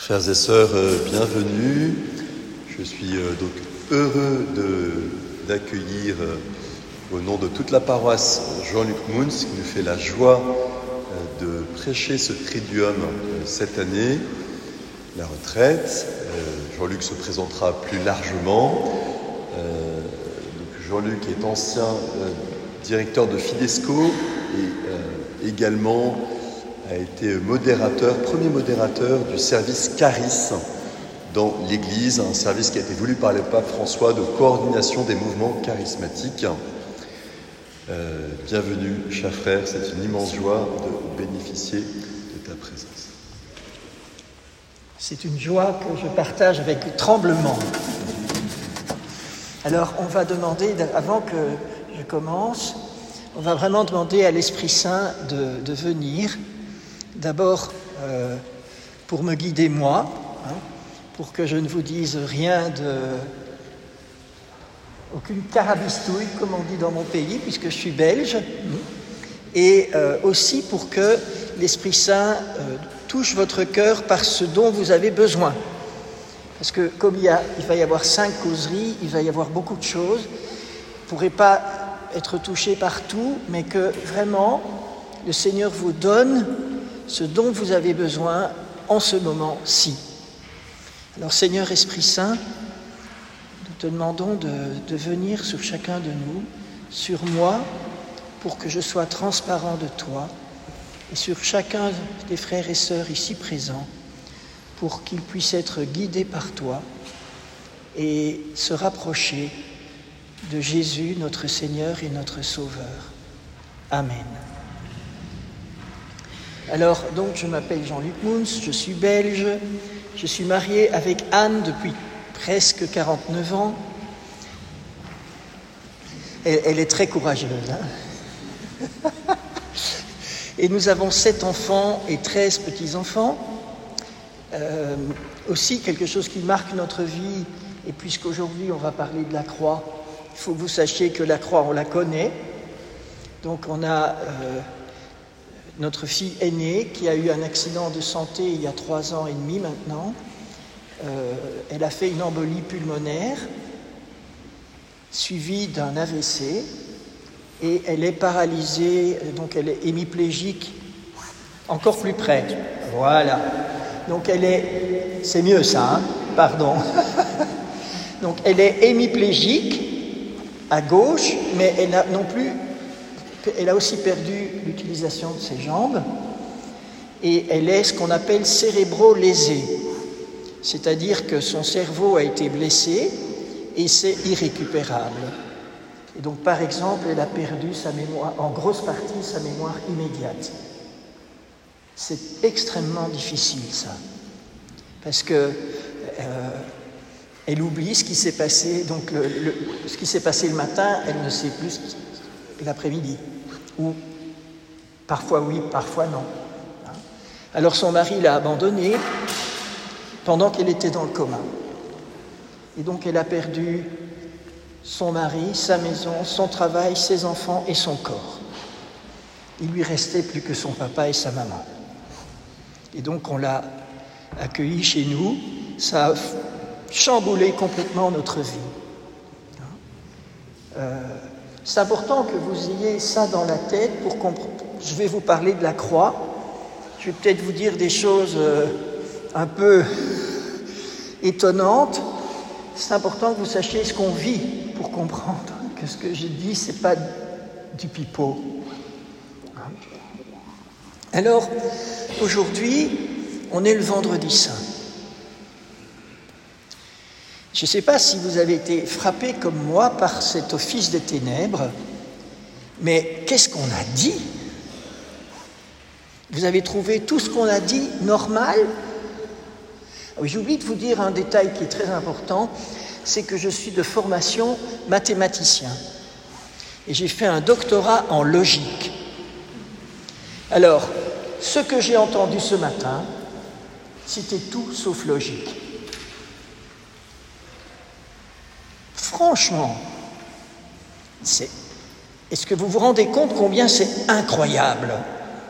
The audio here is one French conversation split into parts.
Frères et sœurs, bienvenue. Je suis donc heureux d'accueillir au nom de toute la paroisse Jean-Luc Mouns qui nous fait la joie de prêcher ce triduum cette année, la retraite. Jean-Luc se présentera plus largement. Donc Jean-Luc est ancien directeur de Fidesco et également a été premier modérateur du service Caris dans l'Église, un service qui a été voulu par le pape François de coordination des mouvements charismatiques. Bienvenue, cher frère, c'est une immense joie de bénéficier de ta présence. C'est une joie que je partage avec tremblement. Alors, on va demander, avant que je commence, on va vraiment demander à l'Esprit Saint de venir. D'abord, pour me guider moi, pour que je ne vous dise rien aucune carabistouille, comme on dit dans mon pays, puisque je suis belge, et aussi pour que l'Esprit Saint touche votre cœur par ce dont vous avez besoin. Parce que comme il va y avoir 5 causeries, il va y avoir beaucoup de choses, vous ne pourrez pas être touché partout, mais que vraiment le Seigneur vous donne ce dont vous avez besoin en ce moment-ci. Alors Seigneur Esprit Saint, nous te demandons de venir sur chacun de nous, sur moi, pour que je sois transparent de toi, et sur chacun des frères et sœurs ici présents, pour qu'ils puissent être guidés par toi et se rapprocher de Jésus, notre Seigneur et notre Sauveur. Amen. Alors, donc, je m'appelle Jean-Luc Mouns, je suis belge, je suis marié avec Anne depuis presque 49 ans. Elle est très courageuse, hein. Et nous avons 7 enfants et 13 petits-enfants. Aussi, quelque chose qui marque notre vie, et puisqu'aujourd'hui on va parler de la croix, il faut que vous sachiez que la croix, on la connaît. Donc on a notre fille aînée qui a eu un accident de santé il y a 3 ans et demi maintenant. Elle a fait une embolie pulmonaire suivie d'un AVC et elle est paralysée, donc elle est hémiplégique encore plus près. Voilà. Donc c'est mieux ça, hein, pardon. Donc elle est hémiplégique à gauche, mais elle a aussi perdu l'utilisation de ses jambes et elle est ce qu'on appelle cérébro-lésée, c'est-à-dire que son cerveau a été blessé et c'est irrécupérable. Et donc par exemple, elle a perdu sa mémoire, en grosse partie sa mémoire immédiate. C'est extrêmement difficile ça, parce que elle oublie ce qui s'est passé, donc ce qui s'est passé le matin, elle ne sait plus l'après-midi. Ou parfois oui, parfois non. Alors son mari l'a abandonnée pendant qu'elle était dans le coma. Et donc elle a perdu son mari, sa maison, son travail, ses enfants et son corps. Il lui restait plus que son papa et sa maman. Et donc on l'a accueillie chez nous. Ça a chamboulé complètement notre vie. C'est important que vous ayez ça dans la tête pour comprendre. Je vais vous parler de la croix. Je vais peut-être vous dire des choses un peu étonnantes. C'est important que vous sachiez ce qu'on vit pour comprendre que ce que je dis, c'est pas du pipeau. Alors, aujourd'hui, on est le vendredi saint. Je ne sais pas si vous avez été frappés comme moi par cet office des ténèbres, mais qu'est-ce qu'on a dit ? Vous avez trouvé tout ce qu'on a dit normal ? Oui, j'oublie de vous dire un détail qui est très important, c'est que je suis de formation mathématicien et j'ai fait un doctorat en logique. Alors, ce que j'ai entendu ce matin, c'était tout sauf logique. Franchement, est-ce que vous vous rendez compte combien c'est incroyable ?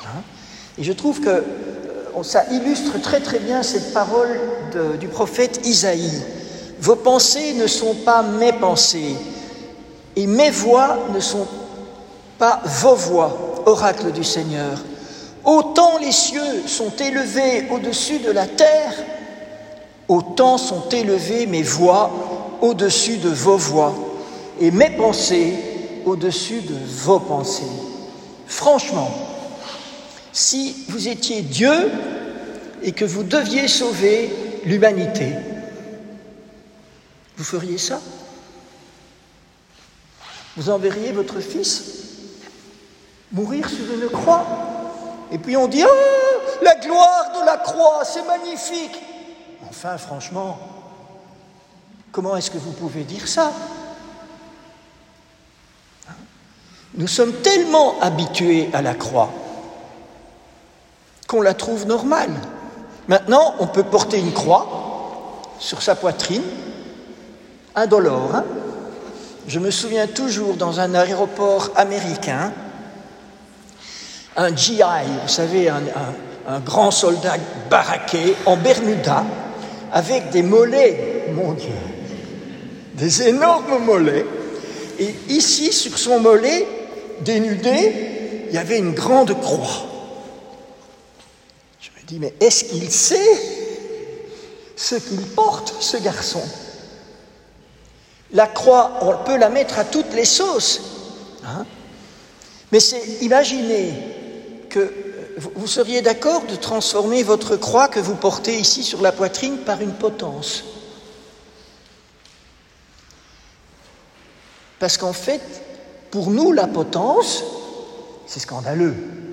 Et je trouve que ça illustre très très bien cette parole du prophète Isaïe. Vos pensées ne sont pas mes pensées, et mes voix ne sont pas vos voix, oracle du Seigneur. Autant les cieux sont élevés au-dessus de la terre, autant sont élevées mes voix au-dessus de vos voix, et mes pensées au-dessus de vos pensées. Franchement, si vous étiez Dieu et que vous deviez sauver l'humanité, vous feriez ça? Vous enverriez votre fils mourir sur une croix? Et puis on dit « Oh, la gloire de la croix, c'est magnifique !» Enfin, franchement, comment est-ce que vous pouvez dire ça? Nous sommes tellement habitués à la croix qu'on la trouve normale. Maintenant, on peut porter une croix sur sa poitrine, indolore. Hein? Je me souviens toujours dans un aéroport américain, un GI, vous savez, un grand soldat baraqué en Bermuda, avec des mollets, mon Dieu, des énormes mollets. Et ici, sur son mollet, dénudé, il y avait une grande croix. Je me dis, mais est-ce qu'il sait ce qu'il porte, ce garçon? La croix, on peut la mettre à toutes les sauces. Hein? Mais imaginez que vous seriez d'accord de transformer votre croix que vous portez ici sur la poitrine par une potence. Parce qu'en fait, pour nous, la potence, c'est scandaleux.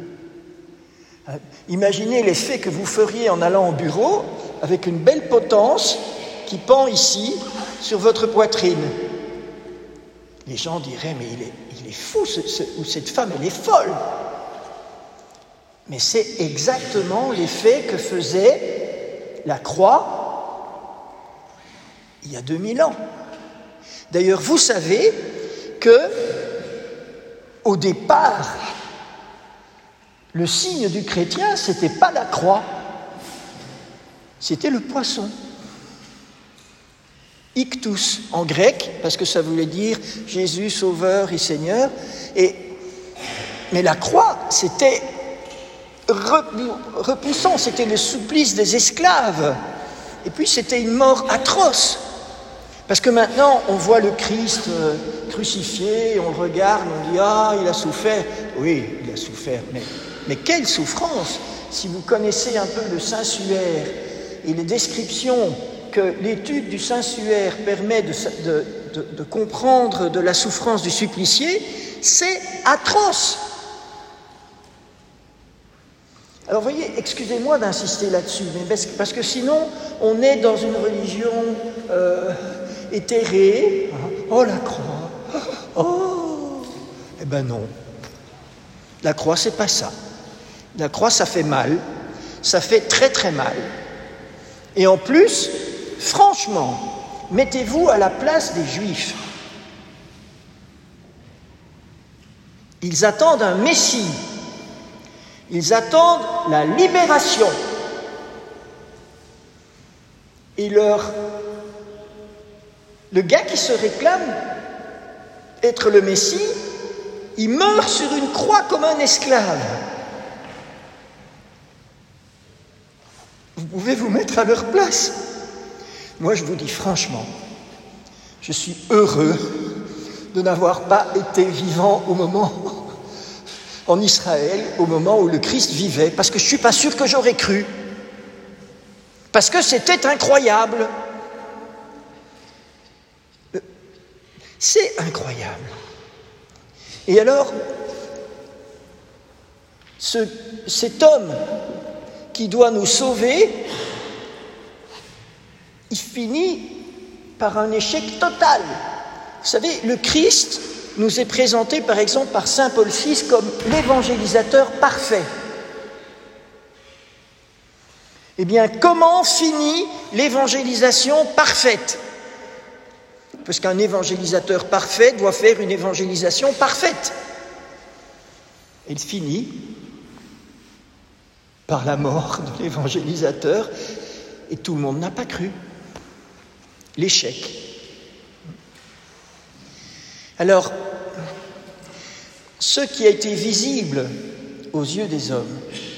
Imaginez l'effet que vous feriez en allant au bureau avec une belle potence qui pend ici sur votre poitrine. Les gens diraient, mais il est fou, ou cette femme, elle est folle. Mais c'est exactement l'effet que faisait la croix il y a 2000 ans. D'ailleurs, vous savez que, au départ, le signe du chrétien, c'était pas la croix, c'était le poisson. Ictus en grec, parce que ça voulait dire Jésus, Sauveur et Seigneur. Mais la croix, c'était repoussant, c'était le supplice des esclaves. Et puis c'était une mort atroce. Parce que maintenant, on voit le Christ crucifié, on le regarde, on dit « Ah, il a souffert ». Oui, il a souffert, mais quelle souffrance! Si vous connaissez un peu le Saint-Suaire et les descriptions que l'étude du Saint-Suaire permet de comprendre de la souffrance du supplicié, c'est atroce. Alors vous voyez, excusez-moi d'insister là-dessus, mais parce que sinon, on est dans une religion éthérée. Oh, la croix! Oh! Eh ben non. La croix, c'est pas ça. La croix, ça fait mal. Ça fait très très mal. Et en plus, franchement, mettez-vous à la place des Juifs. Ils attendent un Messie. Ils attendent la libération. Et le gars qui se réclame être le Messie, il meurt sur une croix comme un esclave. Vous pouvez vous mettre à leur place. Moi, je vous dis franchement, je suis heureux de n'avoir pas été vivant en Israël, au moment où le Christ vivait, parce que je ne suis pas sûr que j'aurais cru. Parce que c'était incroyable. C'est incroyable. Et alors, cet homme qui doit nous sauver, il finit par un échec total. Vous savez, le Christ nous est présenté par exemple par saint Paul VI comme l'évangélisateur parfait. Eh bien, comment finit l'évangélisation parfaite? Parce qu'un évangélisateur parfait doit faire une évangélisation parfaite. Elle finit par la mort de l'évangélisateur, et tout le monde n'a pas cru. L'échec. Alors, ce qui a été visible aux yeux des hommes,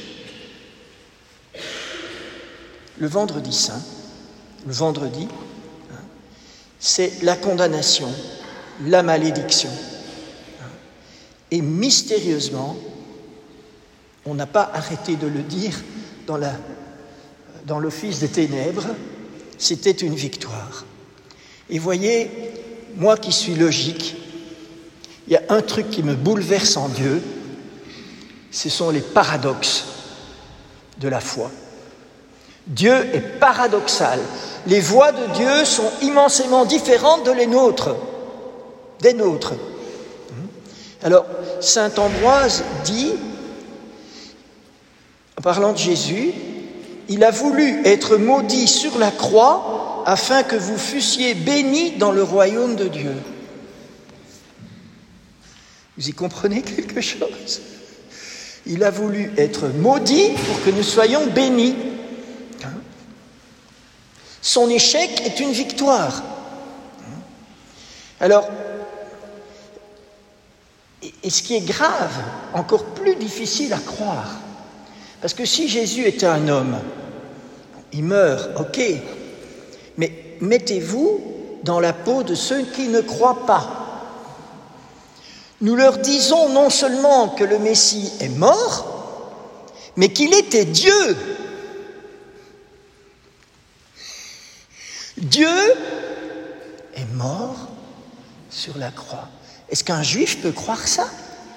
le vendredi saint, le vendredi, c'est la condamnation, la malédiction. Et mystérieusement, on n'a pas arrêté de le dire dans l'office des ténèbres, c'était une victoire. Et voyez, moi qui suis logique, il y a un truc qui me bouleverse en Dieu, ce sont les paradoxes de la foi. Dieu est paradoxal. Les voies de Dieu sont immensément différentes des nôtres. Alors, saint Ambroise dit, en parlant de Jésus, il a voulu être maudit sur la croix afin que vous fussiez bénis dans le royaume de Dieu. Vous y comprenez quelque chose? Il a voulu être maudit pour que nous soyons bénis. Son échec est une victoire. Alors, et ce qui est grave, encore plus difficile à croire, parce que si Jésus était un homme, il meurt, ok, mais mettez-vous dans la peau de ceux qui ne croient pas. Nous leur disons non seulement que le Messie est mort, mais qu'il était Dieu. Dieu est mort sur la croix. Est-ce qu'un juif peut croire ça?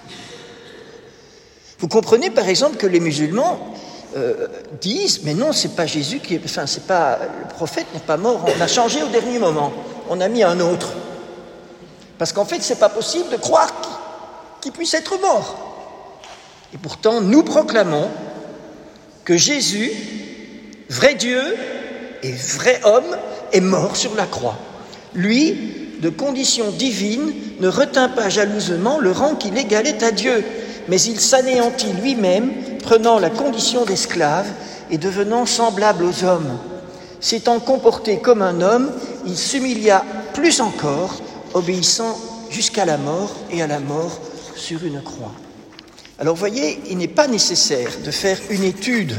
Vous comprenez par exemple que les musulmans disent, mais non, c'est pas Jésus qui est, c'est pas, le prophète n'est pas mort, on a changé au dernier moment, on a mis un autre. Parce qu'en fait, c'est pas possible de croire qu'il puisse être mort. Et pourtant, nous proclamons que Jésus, vrai Dieu et vrai homme, est mort sur la croix. Lui, de condition divine, ne retint pas jalousement le rang qu'il égalait à Dieu, mais il s'anéantit lui-même, prenant la condition d'esclave et devenant semblable aux hommes. S'étant comporté comme un homme, il s'humilia plus encore, obéissant jusqu'à la mort et à la mort sur une croix. Alors voyez, il n'est pas nécessaire de faire une étude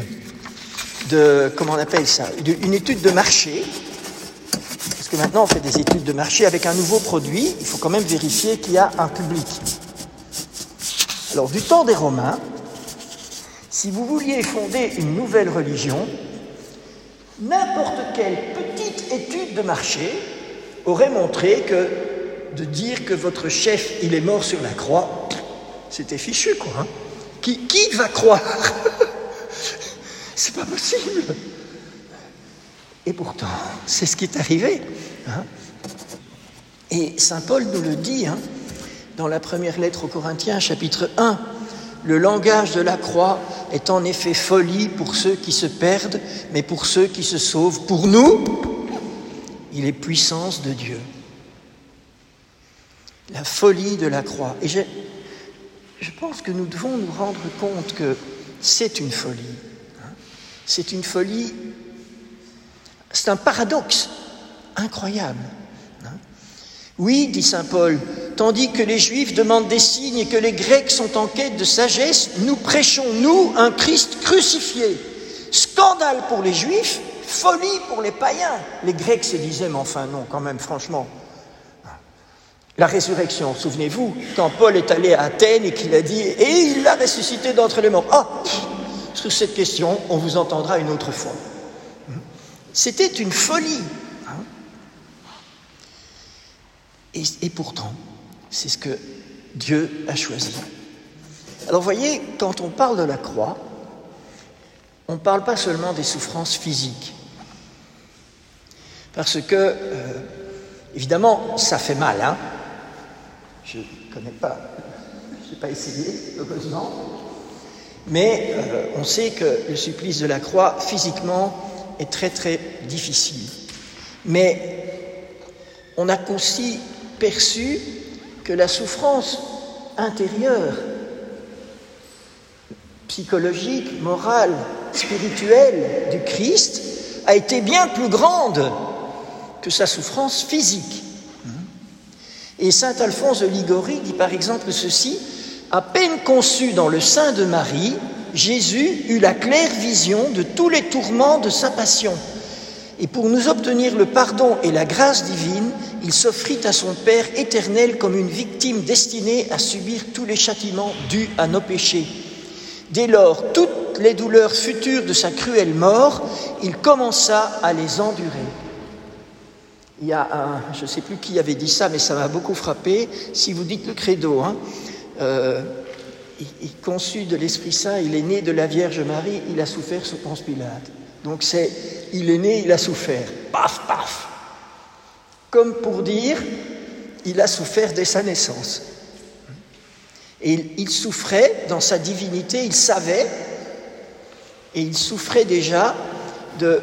une étude de marché, parce que maintenant on fait des études de marché avec un nouveau produit, il faut quand même vérifier qu'il y a un public. Alors du temps des Romains, si vous vouliez fonder une nouvelle religion, n'importe quelle petite étude de marché aurait montré que de dire que votre chef, il est mort sur la croix, c'était fichu, quoi. Hein. Qui va croire? C'est pas possible. Et pourtant, c'est ce qui est arrivé. Hein. Et saint Paul nous le dit dans la première lettre aux Corinthiens, chapitre 1. Le langage de la croix est en effet folie pour ceux qui se perdent, mais pour ceux qui se sauvent, pour nous, il est puissance de Dieu. La folie de la croix. Et je pense que nous devons nous rendre compte que c'est une folie. C'est une folie, c'est un paradoxe incroyable. Oui, dit saint Paul, tandis que les Juifs demandent des signes et que les Grecs sont en quête de sagesse, nous prêchons, nous, un Christ crucifié. Scandale pour les Juifs, folie pour les païens. Les Grecs se disaient, mais enfin non, quand même, franchement. La résurrection, souvenez-vous, quand Paul est allé à Athènes et qu'il a dit « Et il l'a ressuscité d'entre les morts ». Ah, sur cette question, on vous entendra une autre fois. C'était une folie. Et pourtant, c'est ce que Dieu a choisi. Alors voyez, quand on parle de la croix, on ne parle pas seulement des souffrances physiques. Parce que, évidemment, ça fait mal, hein. Je ne connais pas, je n'ai pas essayé, heureusement. Mais on sait que le supplice de la croix, physiquement, est très très difficile. Mais on a aussi perçu que la souffrance intérieure, psychologique, morale, spirituelle du Christ a été bien plus grande que sa souffrance physique. Et saint Alphonse de Liguori dit par exemple ceci: à peine conçu dans le sein de Marie, Jésus eut la claire vision de tous les tourments de sa passion. Et pour nous obtenir le pardon et la grâce divine, il s'offrit à son Père éternel comme une victime destinée à subir tous les châtiments dus à nos péchés. Dès lors, toutes les douleurs futures de sa cruelle mort, il commença à les endurer. Il y a je ne sais plus qui avait dit ça, mais ça m'a beaucoup frappé. Si vous dites le credo, il conçu de l'Esprit Saint, il est né de la Vierge Marie, il a souffert sous Ponce Pilate. Donc il est né, il a souffert. Paf, paf. Comme pour dire, il a souffert dès sa naissance. Et il souffrait dans sa divinité, il savait, et il souffrait déjà de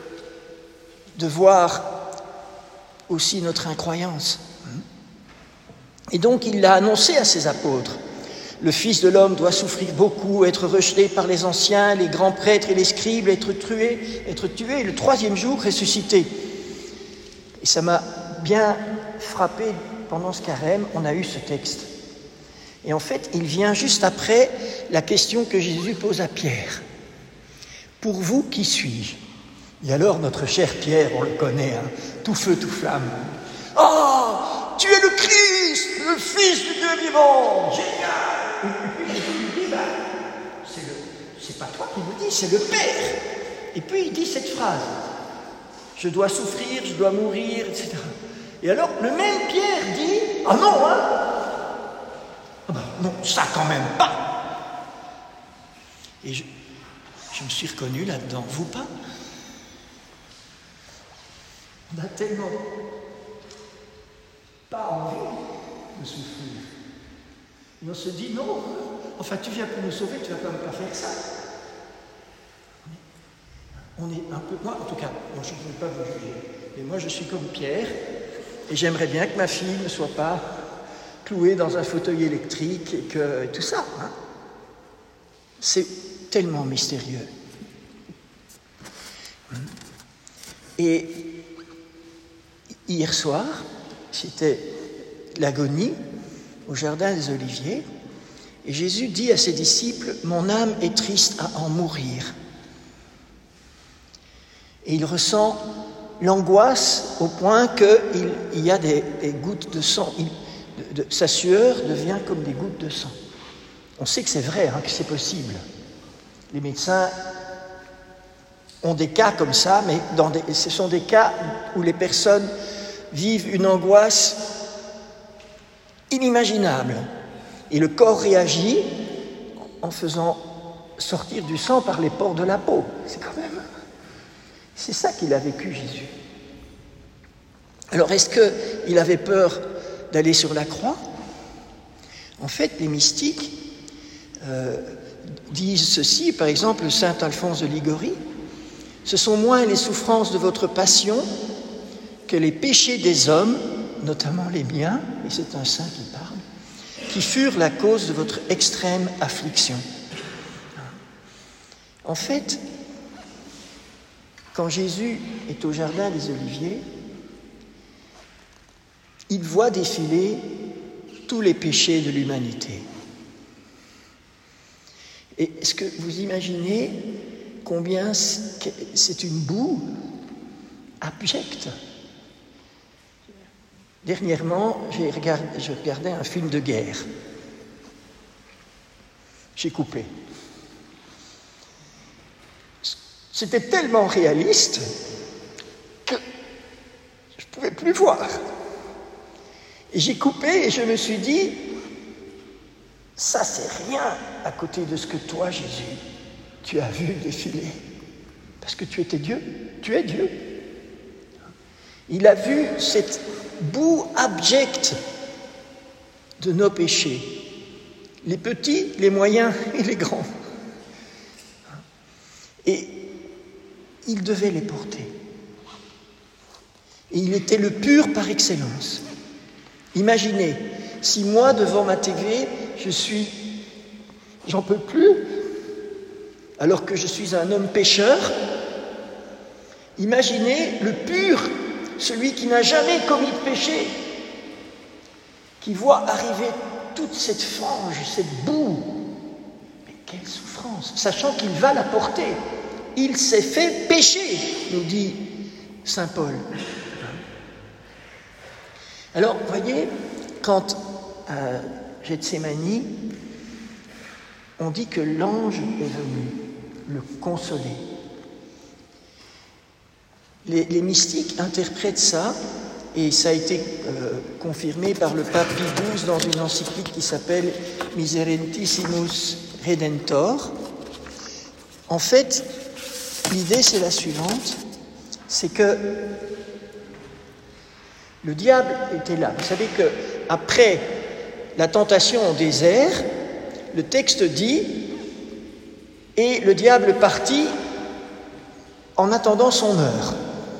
voir aussi notre incroyance. Et donc il l'a annoncé à ses apôtres. Le Fils de l'homme doit souffrir beaucoup, être rejeté par les anciens, les grands prêtres et les scribes, être tué, et le troisième jour ressuscité. Et ça m'a bien frappé pendant ce carême, on a eu ce texte. Et en fait, il vient juste après la question que Jésus pose à Pierre. Pour vous, qui suis-je ? Et alors, notre cher Pierre, on le connaît, tout feu, tout flamme. « Oh, tu es le Christ, le Fils du Dieu vivant ! Génial !» Et puis Jésus lui dit, c'est pas toi qui me dis, c'est le Père. Et puis il dit cette phrase, je dois souffrir, je dois mourir, etc. Et alors le même Pierre dit, ah non, non, ça quand même pas. Et je me suis reconnu là-dedans, vous pas ? On a tellement pas envie de souffrir. Et on se dit, non, enfin tu viens pour nous sauver, tu vas quand même pas faire ça. On est un peu, moi en tout cas, je ne veux pas vous juger, mais moi je suis comme Pierre, et j'aimerais bien que ma fille ne soit pas clouée dans un fauteuil électrique et que tout ça. C'est tellement mystérieux. Et hier soir, c'était l'agonie au jardin des Oliviers, et Jésus dit à ses disciples, « Mon âme est triste à en mourir. » Et il ressent l'angoisse au point qu'il y a des gouttes de sang. Sa sueur devient comme des gouttes de sang. On sait que c'est vrai, que c'est possible. Les médecins ont des cas comme ça, mais ce sont des cas où les personnes vivent une angoisse inimaginable. Et le corps réagit en faisant sortir du sang par les pores de la peau. C'est ça qu'il a vécu, Jésus. Alors, est-ce qu'il avait peur d'aller sur la croix ? En fait, les mystiques disent ceci, par exemple, saint Alphonse de Liguori, « Ce sont moins les souffrances de votre passion que les péchés des hommes, notamment les miens, et c'est un saint qui parle, qui furent la cause de votre extrême affliction. » En fait, quand Jésus est au jardin des Oliviers, il voit défiler tous les péchés de l'humanité. Et est-ce que vous imaginez combien c'est une boue abjecte ? Dernièrement, je regardais un film de guerre. J'ai coupé. C'était tellement réaliste que je ne pouvais plus voir. Et j'ai coupé et je me suis dit, ça c'est rien à côté de ce que toi, Jésus, tu as vu défiler. Parce que tu étais Dieu, tu es Dieu. Il a vu cette boue abjecte de nos péchés, les petits, les moyens et les grands. Et il devait les porter. Et il était le pur par excellence. Imaginez, si moi, devant ma TV, j'en peux plus, alors que je suis un homme pécheur. Imaginez le pur, celui qui n'a jamais commis de péché, qui voit arriver toute cette fange, cette boue. Mais quelle souffrance, sachant qu'il va la porter. Il s'est fait pécher, nous dit saint Paul. Alors, vous voyez, quand à Gethsémani, on dit que l'ange est venu le consoler. Les mystiques interprètent ça, et ça a été confirmé par le pape Pie XII dans une encyclique qui s'appelle Miserentissimus Redentor. En fait, l'idée c'est la suivante, c'est que le diable était là. Vous savez qu'après la tentation au désert, le texte dit « Et le diable partit en attendant son heure ».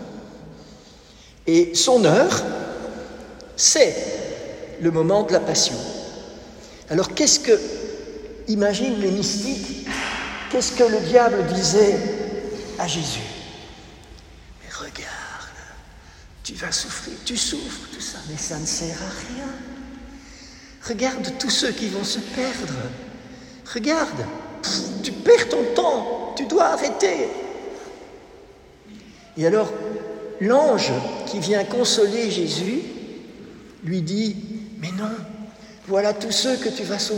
Et son heure, c'est le moment de la passion. Alors imaginent les mystiques, qu'est-ce que le diable disait à Jésus? Mais regarde, tu vas souffrir, tu souffres, tout ça, mais ça ne sert à rien. Regarde tous ceux qui vont se perdre. Regarde, tu perds ton temps, tu dois arrêter. Et alors, l'ange qui vient consoler Jésus lui dit « Mais non, voilà tous ceux que tu vas sauver. »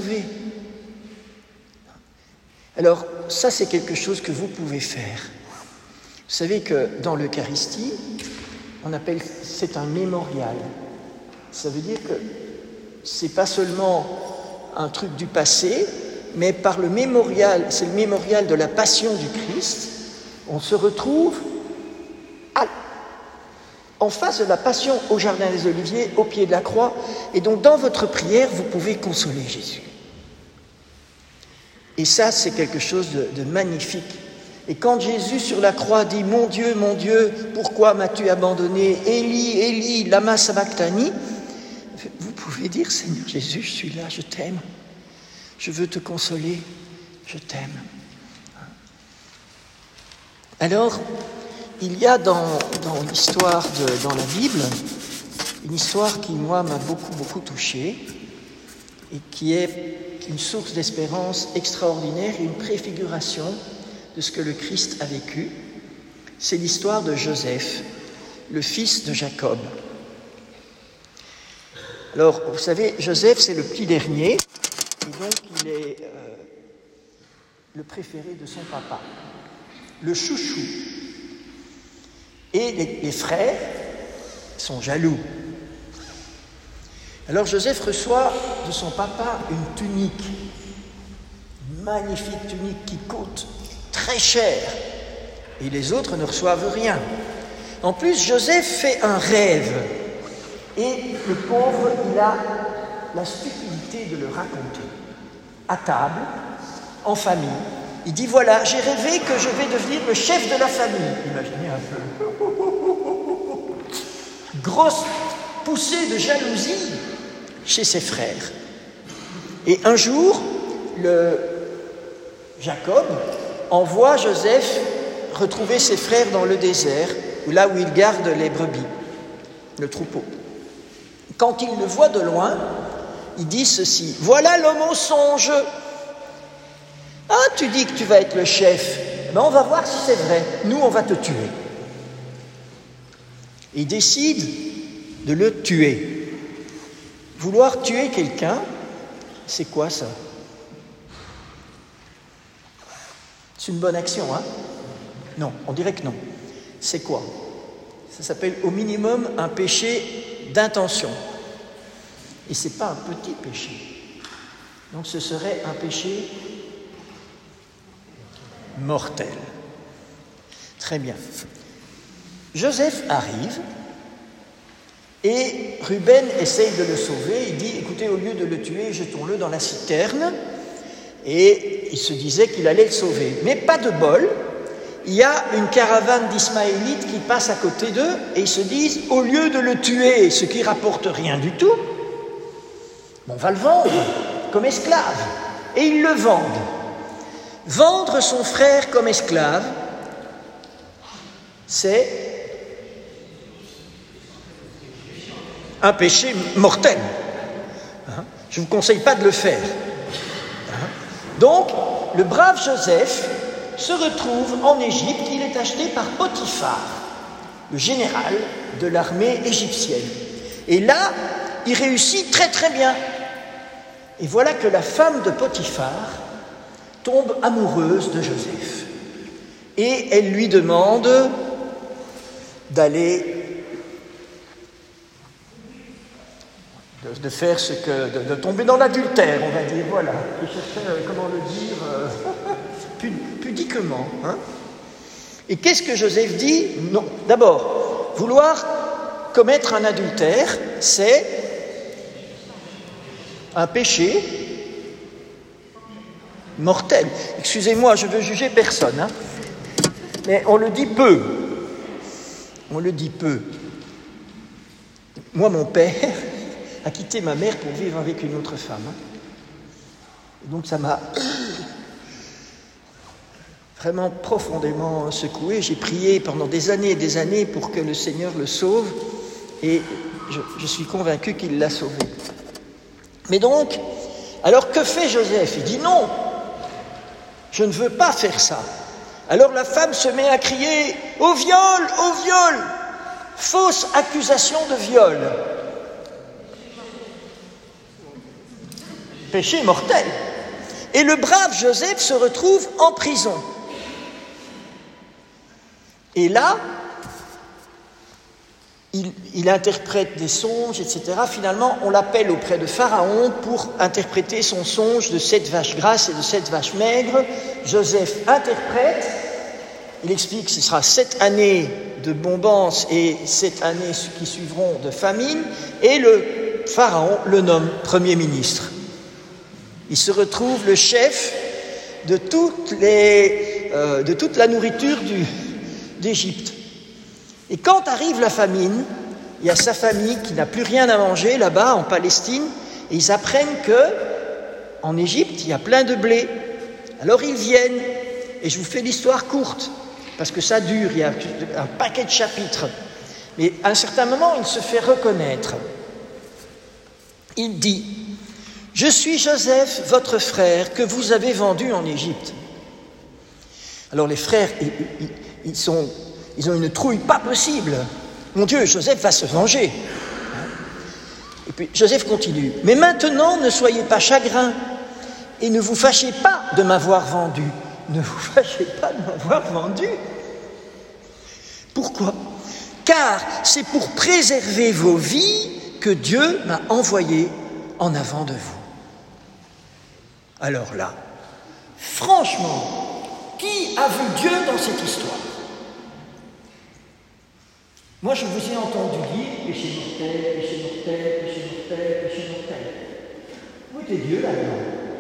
Alors, ça c'est quelque chose que vous pouvez faire. Vous savez que dans l'Eucharistie, c'est un mémorial. Ça veut dire que c'est pas seulement un truc du passé, mais par le mémorial, c'est le mémorial de la passion du Christ, on se retrouve en face de la passion au Jardin des Oliviers, au pied de la croix, et donc dans votre prière, vous pouvez consoler Jésus. Et ça, c'est quelque chose de magnifique. Et quand Jésus sur la croix dit « Mon Dieu, pourquoi m'as-tu abandonné? Élie, Élie, lama sabachthani » vous pouvez dire « Seigneur Jésus, je suis là, je t'aime. Je veux te consoler, je t'aime. » Alors, il y a dans l'histoire, dans la Bible, une histoire qui, moi, m'a beaucoup touché et qui est une source d'espérance extraordinaire et une préfiguration de ce que le Christ a vécu. C'est l'histoire de Joseph, le fils de Jacob. Alors, vous savez, Joseph, c'est le petit dernier, et donc il est le préféré de son papa, le chouchou. Et les frères sont jaloux. Alors Joseph reçoit de son papa une tunique, une magnifique tunique qui coûte très cher, et les autres ne reçoivent rien. En plus, Joseph fait un rêve, et le pauvre, il a la stupidité de le raconter. À table, en famille, il dit « Voilà, j'ai rêvé que je vais devenir le chef de la famille. » Imaginez un peu. Grosse poussée de jalousie chez ses frères. Et un jour, Jacob envoie Joseph retrouver ses frères dans le désert, là où il garde les brebis, le troupeau. Quand il le voit de loin, il dit ceci: « Voilà l'homme au songe. Ah, tu dis que tu vas être le chef. Ben, on va voir si c'est vrai. Nous, on va te tuer. » Et il décide de le tuer. Vouloir tuer quelqu'un, c'est quoi ça? C'est une bonne action, hein? Non, on dirait que non. C'est quoi? Ça s'appelle au minimum un péché d'intention. Et ce n'est pas un petit péché. Donc ce serait un péché mortel. Très bien. Joseph arrive et Ruben essaye de le sauver. Il dit, écoutez, au lieu de le tuer, jetons-le dans la citerne. Et il se disait qu'il allait le sauver. Mais pas de bol, il y a une caravane d'Ismaélites qui passe à côté d'eux et ils se disent, au lieu de le tuer, ce qui rapporte rien du tout, on va le vendre comme esclave. Et ils le vendent. Vendre son frère comme esclave, c'est un péché mortel. Je ne vous conseille pas de le faire. Donc, le brave Joseph se retrouve en Égypte. Il est acheté par Potiphar, le général de l'armée égyptienne. Et là, il réussit très très bien. Et voilà que la femme de Potiphar tombe amoureuse de Joseph. Et elle lui demande de faire de tomber dans l'adultère, on va dire, voilà. Je cherchais, comment le dire, pudiquement. Et qu'est-ce que Joseph dit? Non. D'abord, vouloir commettre un adultère, c'est un péché mortel. Excusez-moi, je veux juger personne, mais on le dit peu. On le dit peu. Moi, mon père a quitté ma mère pour vivre avec une autre femme. Et donc ça m'a vraiment profondément secoué. J'ai prié pendant des années pour que le Seigneur le sauve, et je suis convaincu qu'il l'a sauvé. Mais donc, alors que fait Joseph? Il dit non, je ne veux pas faire ça. Alors la femme se met à crier « Au viol, au viol !» Fausse accusation de viol. Péché mortel. Et le brave Joseph se retrouve en prison. Et là, il interprète des songes, etc. Finalement, on l'appelle auprès de Pharaon pour interpréter son songe de 7 vaches grasses et de 7 vaches maigres. Joseph interprète, il explique que ce sera 7 années de bombance et 7 années qui suivront de famine, et le Pharaon le nomme Premier ministre. Il se retrouve le chef de toute la nourriture d'Égypte. Et quand arrive la famine, il y a sa famille qui n'a plus rien à manger là-bas en Palestine, et ils apprennent qu'en Égypte, il y a plein de blé. Alors ils viennent, et je vous fais l'histoire courte, parce que ça dure, il y a un paquet de chapitres. Mais à un certain moment, il se fait reconnaître. Il dit « Je suis Joseph, votre frère, que vous avez vendu en Égypte. » Alors les frères, ils ont une trouille pas possible. Mon Dieu, Joseph va se venger. Et puis Joseph continue. Mais maintenant, ne soyez pas chagrins et ne vous fâchez pas de m'avoir vendu. Ne vous fâchez pas de m'avoir vendu. Pourquoi? Car c'est pour préserver vos vies que Dieu m'a envoyé en avant de vous. Alors là, franchement, qui a vu Dieu dans cette histoire? Moi, je vous ai entendu dire péché mortel, péché mortel, péché mortel, péché mortel. Où était Dieu là-dedans?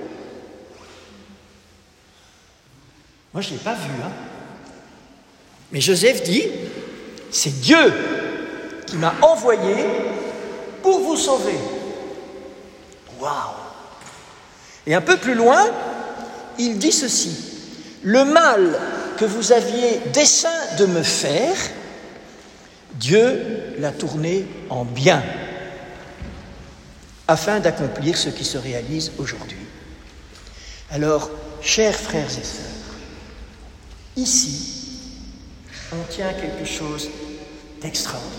Moi, je ne l'ai pas vu, Mais Joseph dit, c'est Dieu qui m'a envoyé pour vous sauver. Waouh! Et un peu plus loin, il dit ceci. Le mal que vous aviez dessein de me faire, Dieu l'a tourné en bien, afin d'accomplir ce qui se réalise aujourd'hui. Alors, chers frères et sœurs, ici, on tient quelque chose d'extraordinaire.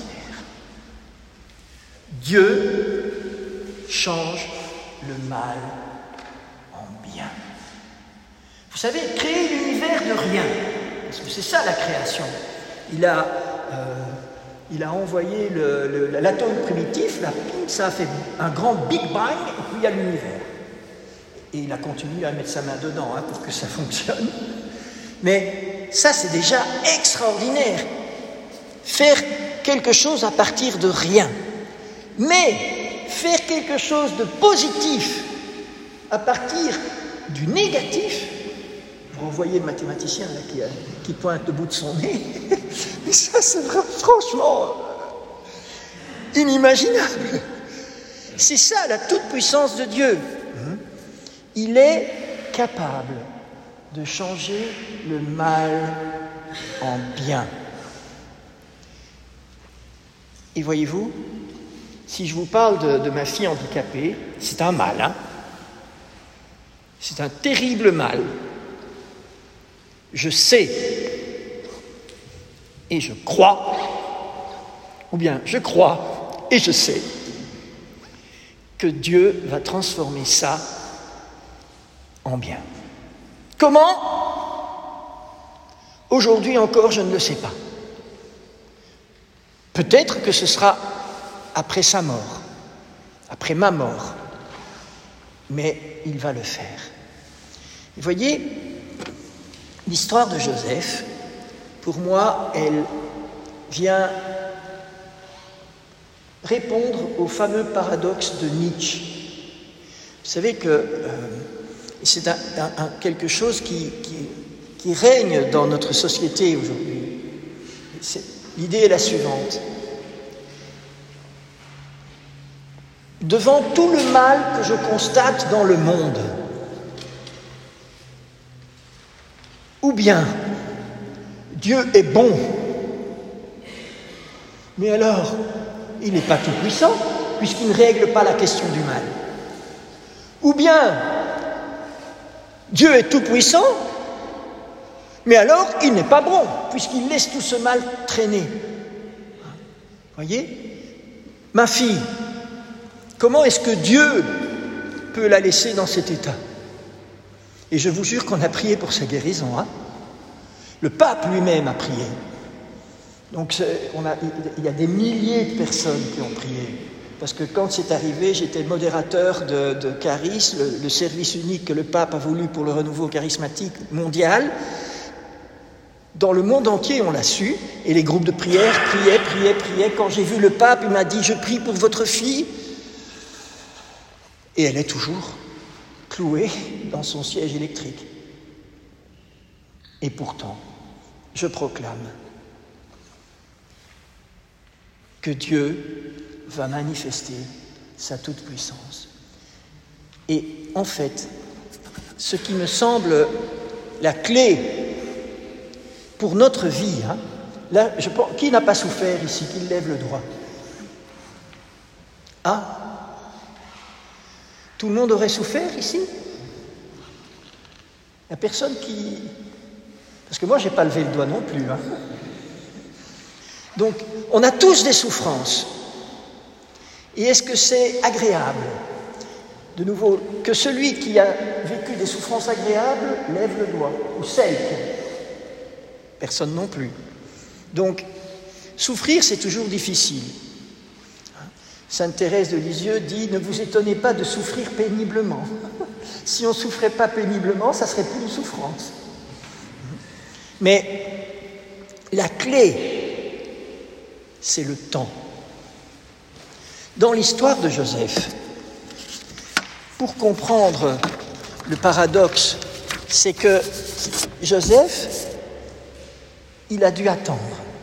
Dieu change le mal en bien. Vous savez, créer l'univers de rien, parce que c'est ça la création. Il a envoyé l'atome primitif, ça a fait un grand Big Bang, et puis il y a l'univers. Et il a continué à mettre sa main dedans pour que ça fonctionne. Mais ça, c'est déjà extraordinaire. Faire quelque chose à partir de rien. Mais faire quelque chose de positif à partir du négatif, vous voyez le mathématicien là, qui pointe le bout de son nez, mais ça c'est franchement inimaginable. C'est ça la toute-puissance de Dieu. Il est capable de changer le mal en bien. Et voyez-vous, si je vous parle de ma fille handicapée, c'est un mal, hein? C'est un terrible mal. Je sais et je crois, ou bien je crois et je sais que Dieu va transformer ça en bien. Comment? Aujourd'hui encore, je ne le sais pas. Peut-être que ce sera après sa mort, après ma mort, mais il va le faire. Vous voyez, l'histoire de Joseph, pour moi, elle vient répondre au fameux paradoxe de Nietzsche. Vous savez que c'est quelque chose qui règne dans notre société aujourd'hui. L'idée est la suivante. Devant tout le mal que je constate dans le monde, ou bien Dieu est bon, mais alors il n'est pas tout-puissant, puisqu'il ne règle pas la question du mal. Ou bien Dieu est tout-puissant, mais alors il n'est pas bon, puisqu'il laisse tout ce mal traîner. Voyez? Ma fille, comment est-ce que Dieu peut la laisser dans cet état? Et je vous jure qu'on a prié pour sa guérison. Hein? Le pape lui-même a prié. Donc il y a des milliers de personnes qui ont prié. Parce que quand c'est arrivé, j'étais modérateur de Charis, le service unique que le pape a voulu pour le renouveau charismatique mondial. Dans le monde entier, on l'a su, et les groupes de prière priaient. Quand j'ai vu le pape, il m'a dit « Je prie pour votre fille ». Et elle est toujours clouée dans son siège électrique. Et pourtant, je proclame que Dieu va manifester sa toute-puissance. Et en fait, ce qui me semble la clé pour notre vie, hein, là, qui n'a pas souffert ici, qu'il lève le doigt? Ah, tout le monde aurait souffert ici? Il n'y a personne qui... Parce que moi, je n'ai pas levé le doigt non plus. Hein. Donc, on a tous des souffrances. Et est-ce que c'est agréable, de nouveau, que celui qui a vécu des souffrances agréables lève le doigt, ou celle? Personne non plus. Donc, souffrir, c'est toujours difficile. Sainte Thérèse de Lisieux dit « Ne vous étonnez pas de souffrir péniblement. Si on ne souffrait pas péniblement, ça serait plus une souffrance. » Mais la clé, c'est le temps. Dans l'histoire de Joseph, pour comprendre le paradoxe, c'est que Joseph, il a dû attendre.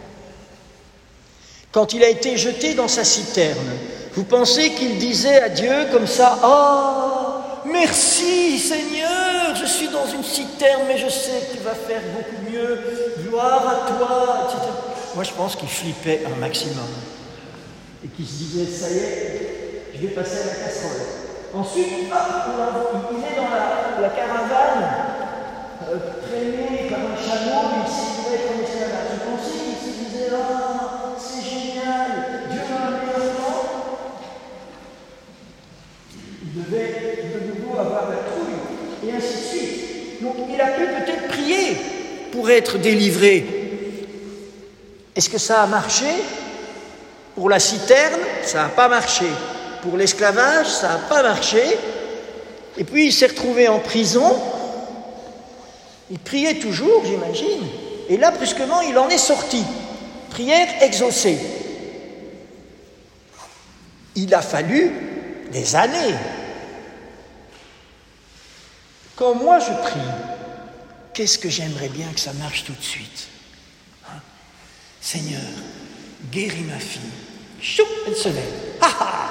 Quand il a été jeté dans sa citerne, vous pensez qu'il disait à Dieu comme ça « Oh, merci Seigneur, je suis dans une citerne, mais je sais que tu vas faire beaucoup mieux, gloire à toi, etc. » Moi, je pense qu'il flippait un maximum et qu'il se disait « Ça y est, je vais passer à la casserole. » Ensuite, il est dans la caravane, traîné par un chameau, il s'est être en esclavage. Vous pensez qu'il se disait « Ah, c'est génial, Dieu a un meilleur plan ?» Il devait de nouveau avoir la trouille, et ainsi de suite. Donc il a pu peut-être prier pour être délivré. Est-ce que ça a marché? Pour la citerne, ça n'a pas marché. Pour l'esclavage, ça n'a pas marché. Et puis il s'est retrouvé en prison. Il priait toujours, j'imagine. Et là, brusquement, il en est sorti. Prière exaucée. Il a fallu des années. Quand moi je prie, qu'est-ce que j'aimerais bien que ça marche tout de suite? Hein? Seigneur, guéris ma fille. Chou, elle se lève. Ha ha!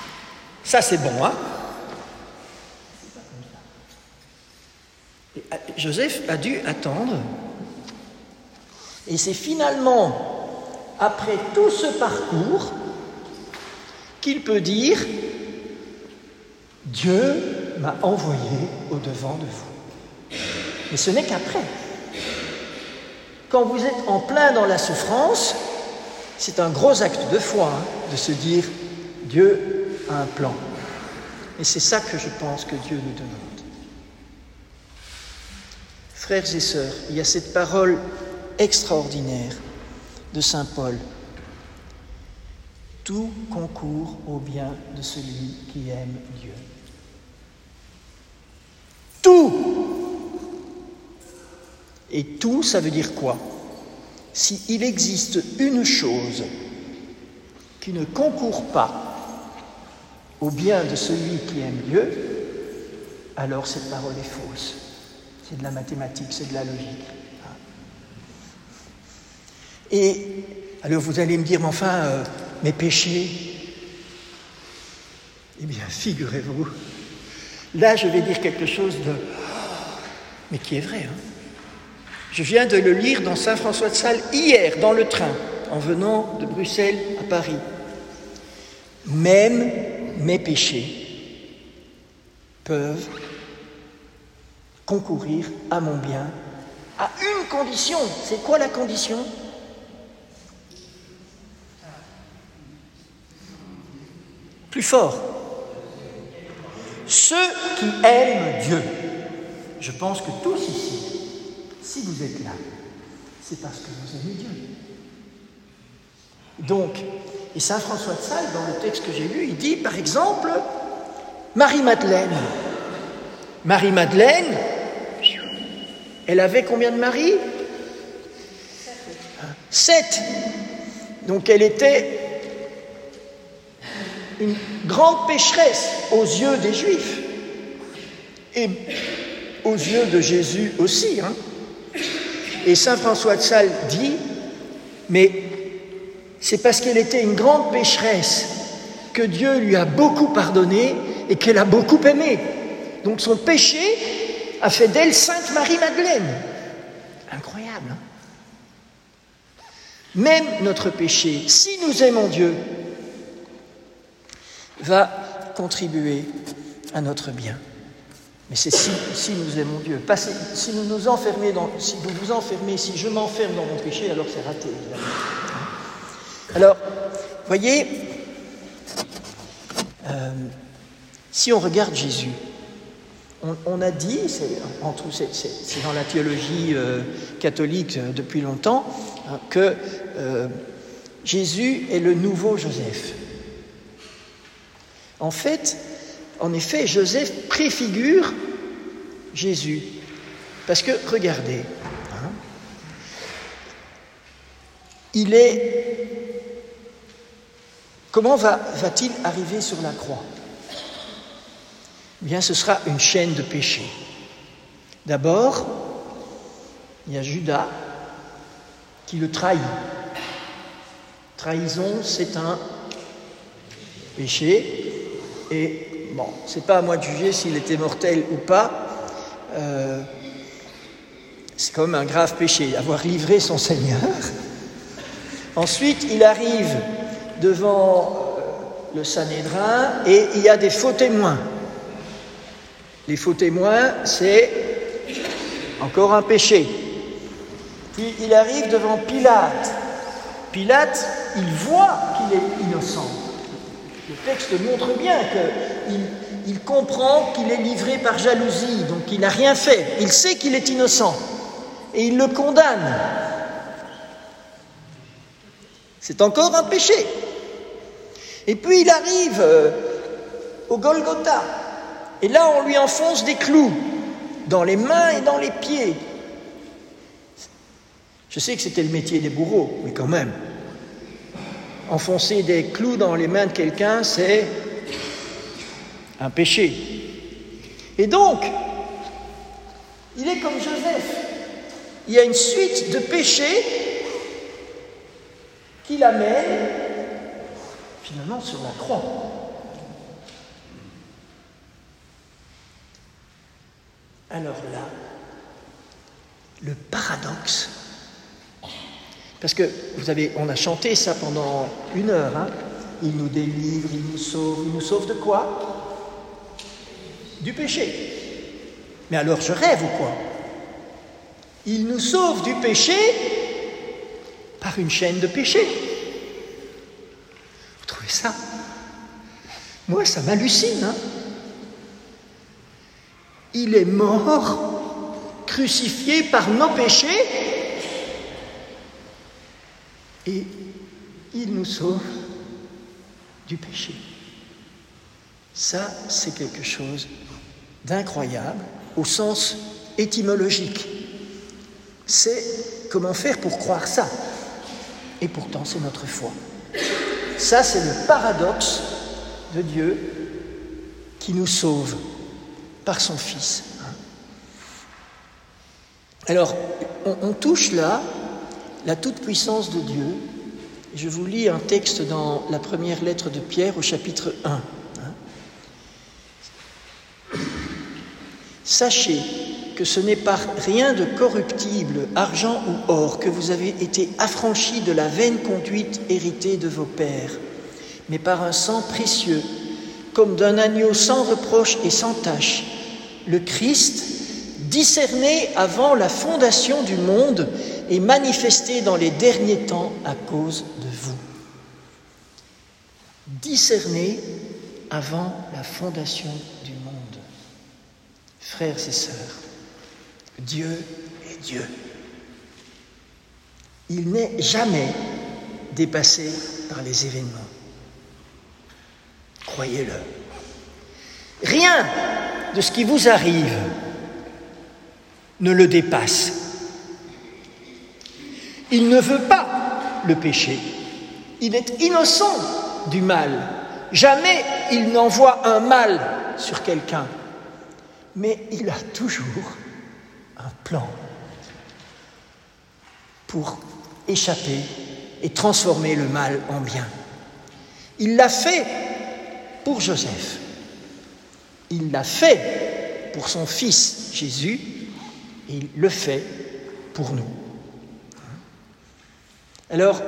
Ça c'est bon, hein? C'est pas comme ça. Joseph a dû attendre. Et c'est finalement, après tout ce parcours, qu'il peut dire « Dieu m'a envoyé au-devant de vous ». Mais ce n'est qu'après. Quand vous êtes en plein dans la souffrance, c'est un gros acte de foi de se dire « Dieu a un plan ». Et c'est ça que je pense que Dieu nous demande. Frères et sœurs, il y a cette parole extraordinaire de saint Paul. Tout concourt au bien de celui qui aime Dieu. Tout! Et tout, ça veut dire quoi? S'il existe une chose qui ne concourt pas au bien de celui qui aime Dieu, alors cette parole est fausse. C'est de la mathématique, c'est de la logique. Et alors vous allez me dire, mais enfin, mes péchés, eh bien, figurez-vous, là je vais dire quelque chose de... mais qui est vrai. Je viens de le lire dans Saint François de Sales hier, dans le train, en venant de Bruxelles à Paris. Même mes péchés peuvent concourir à mon bien, à une condition. C'est quoi la condition? Plus fort. Ceux qui aiment Dieu. Je pense que tous ici, si vous êtes là, c'est parce que vous aimez Dieu. Donc, et saint François de Sales, dans le texte que j'ai lu, il dit, par exemple, Marie-Madeleine. Marie-Madeleine, elle avait combien de maris? 7. Donc elle était une grande pécheresse aux yeux des Juifs et aux yeux de Jésus aussi. Et saint François de Sales dit, mais c'est parce qu'elle était une grande pécheresse que Dieu lui a beaucoup pardonné et qu'elle a beaucoup aimé. Donc son péché a fait d'elle Sainte Marie-Madeleine. Incroyable, hein? Même notre péché, si nous aimons Dieu, va contribuer à notre bien. Mais c'est si nous aimons Dieu. Pas si nous nous enfermons si vous vous enfermez, si je m'enferme dans mon péché, alors c'est raté, évidemment. Alors, voyez, si on regarde Jésus, on a dit, c'est dans la théologie catholique depuis longtemps, que Jésus est le nouveau Joseph. En effet, Joseph préfigure Jésus. Parce que, regardez, il est... Comment va-t-il arriver sur la croix? Eh bien, ce sera une chaîne de péchés. D'abord, il y a Judas qui le trahit. Trahison, c'est un péché. Et bon, c'est pas à moi de juger s'il était mortel ou pas. C'est quand même un grave péché, avoir livré son Seigneur. Ensuite, il arrive devant le Sanhédrin et il y a des faux témoins. Les faux témoins, c'est encore un péché. Puis il arrive devant Pilate. Pilate, il voit qu'il est innocent. Le texte montre bien qu'il comprend qu'il est livré par jalousie, donc il n'a rien fait. Il sait qu'il est innocent et il le condamne. C'est encore un péché. Et puis il arrive au Golgotha. Et là, on lui enfonce des clous dans les mains et dans les pieds. Je sais que c'était le métier des bourreaux, mais quand même. Enfoncer des clous dans les mains de quelqu'un, c'est un péché. Et donc, il est comme Joseph. Il y a une suite de péchés qui l'amène finalement sur la croix. Alors là, le paradoxe. Parce que, on a chanté ça pendant 1 heure, hein. Il nous délivre, il nous sauve de quoi? Du péché. Mais alors je rêve ou quoi? Il nous sauve du péché par une chaîne de péché. Vous trouvez ça? Moi, ça m'hallucine, hein. Il est mort, crucifié par nos péchés, et il nous sauve du péché. Ça, c'est quelque chose d'incroyable au sens étymologique. C'est comment faire pour croire ça. Et pourtant, c'est notre foi. Ça, c'est le paradoxe de Dieu qui nous sauve par son Fils. Alors, on touche là la toute-puissance de Dieu. Je vous lis un texte dans la première lettre de Pierre au chapitre 1. Sachez que ce n'est par rien de corruptible, argent ou or, que vous avez été affranchis de la vaine conduite héritée de vos pères, mais par un sang précieux, comme d'un agneau sans reproche et sans tache, le Christ, discerné avant la fondation du monde et manifesté dans les derniers temps à cause de vous. Discerné avant la fondation du monde. Frères et sœurs, Dieu est Dieu. Il n'est jamais dépassé par les événements. Croyez-le. Rien de ce qui vous arrive ne le dépasse. Il ne veut pas le péché. Il est innocent du mal. Jamais il n'envoie un mal sur quelqu'un. Mais il a toujours un plan pour échapper et transformer le mal en bien. Il l'a fait pour Joseph. Il l'a fait pour son fils Jésus. Et il le fait pour nous. Alors,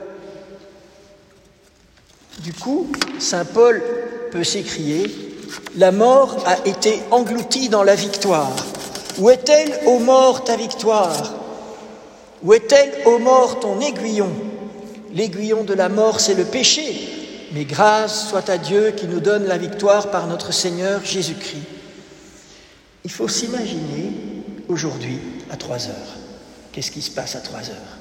du coup, saint Paul peut s'écrier « La mort a été engloutie dans la victoire. Où est-elle, ô mort, ta victoire? Où est-elle, ô mort, ton aiguillon? L'aiguillon de la mort, c'est le péché. Mais grâce soit à Dieu qui nous donne la victoire par notre Seigneur Jésus-Christ. » Il faut s'imaginer aujourd'hui à 3 heures. Qu'est-ce qui se passe à 3 heures?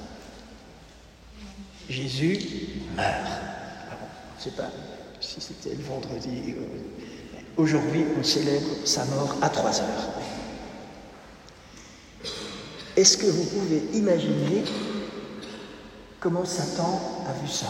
Jésus meurt. Je ne sais pas si c'était le vendredi. Aujourd'hui, on célèbre sa mort à 3 heures. Est-ce que vous pouvez imaginer comment Satan a vu ça?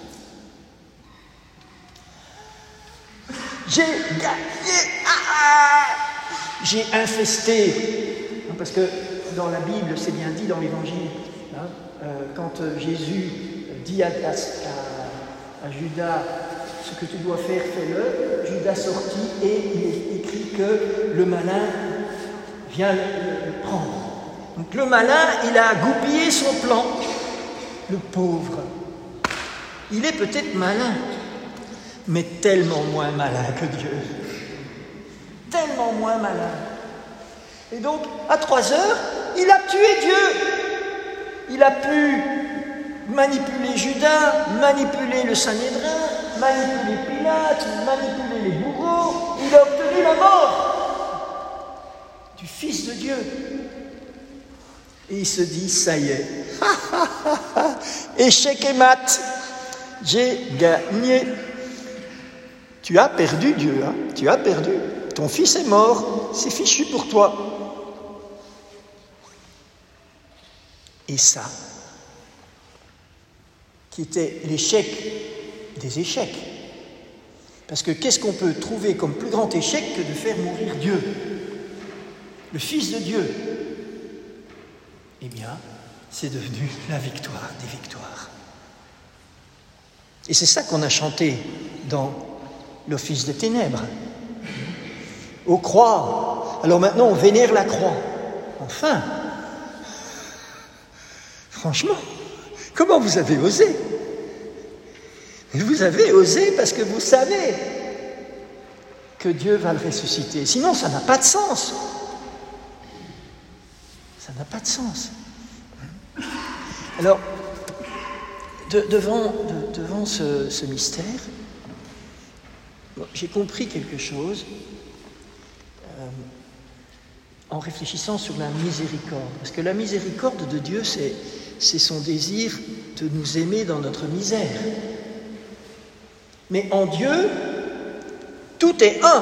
J'ai gagné! J'ai infesté. Parce que dans la Bible, c'est bien dit dans l'Évangile, quand Jésus dit à Judas, ce que tu dois faire, fais-le. Judas sortit et il est écrit que le malin vient le prendre. Donc le malin, il a goupillé son plan. Le pauvre. Il est peut-être malin, mais tellement moins malin que Dieu. Tellement moins malin. Et donc, à 3 heures, il a tué Dieu. Il a pu manipuler Judas, manipuler le Sanhédrin, manipuler Pilate, manipuler les bourreaux. Il a obtenu la mort du Fils de Dieu. Et il se dit, ça y est, échec et mat, j'ai gagné. Tu as perdu Dieu, hein? Tu as perdu. Ton fils est mort, c'est fichu pour toi. Et ça, qui était l'échec des échecs. Parce que qu'est-ce qu'on peut trouver comme plus grand échec que de faire mourir Dieu, le Fils de Dieu? Eh bien, c'est devenu la victoire des victoires. Et c'est ça qu'on a chanté dans l'Office des Ténèbres. Aux croix. Alors maintenant, on vénère la croix. Enfin, Franchement, comment vous avez osé? Vous avez osé parce que vous savez que Dieu va le ressusciter. Sinon, ça n'a pas de sens. Ça n'a pas de sens. Alors, devant ce mystère, j'ai compris quelque chose en réfléchissant sur la miséricorde. Parce que la miséricorde de Dieu, c'est son désir de nous aimer dans notre misère. Mais en Dieu, tout est un.